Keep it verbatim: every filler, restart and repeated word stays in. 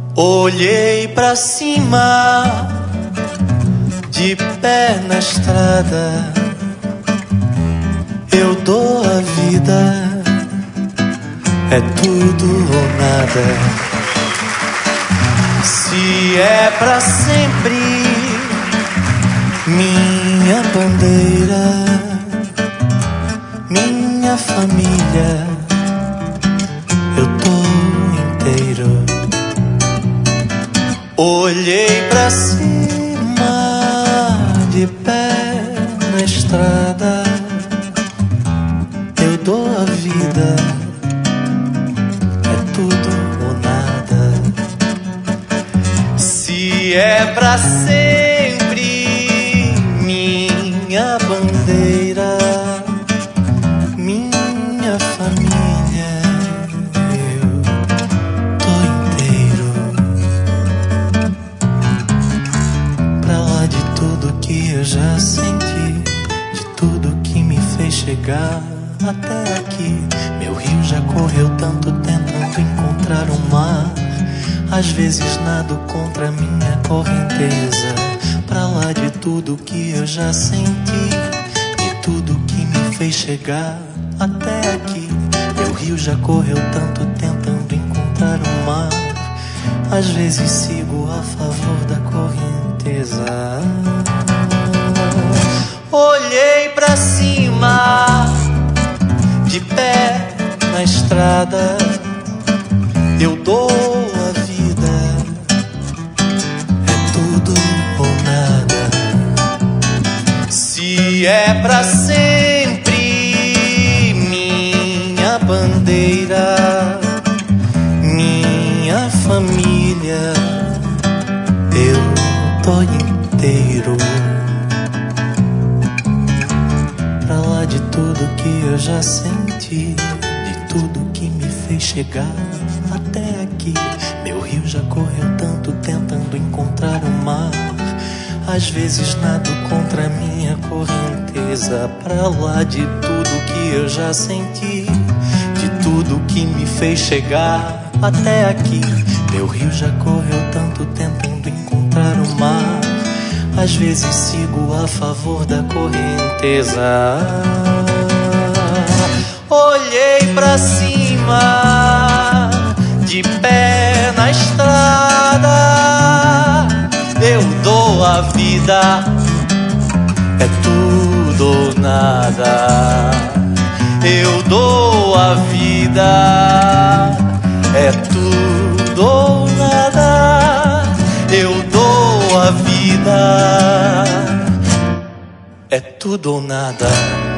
Olhei pra cima, de pé na estrada, eu dou a vida, é tudo ou nada. Se é pra sempre, minha bandeira, minha família, eu tô inteiro. Olhei pra cima, de pé na estrada, eu dou a vida, é tudo ou nada. Se é pra sempre, minha bandeira, minha família, eu tô inteiro. Pra lá de tudo que eu já senti, de tudo que me fez chegar até aqui. Meu rio já correu tanto tentando encontrar o mar. Às vezes nado contra minha correnteza. Pra lá de tudo que eu já senti, de tudo que me fez chegar até aqui. Meu rio já correu tanto tentando encontrar o mar. Às vezes sigo a favor da correnteza. Olhei pra cima, de pé na estrada, eu dou a vida, é tudo ou nada. Se é pra sempre, minha bandeira, minha família, eu tô inteiro. Pra lá de tudo que eu já senti, de tudo que me fez chegar até aqui. Meu rio já correu tanto tentando encontrar o mar. Às vezes nado contra minha correnteza. Pra lá de tudo que eu já senti, de tudo que me fez chegar até aqui. Meu rio já correu tanto tentando encontrar o mar. Às vezes sigo a favor da correnteza. Olhei pra cima, de pé na estrada, eu dou a vida, é tudo ou nada. Eu dou a vida, é tudo ou nada. Eu dou a vida, é tudo ou nada.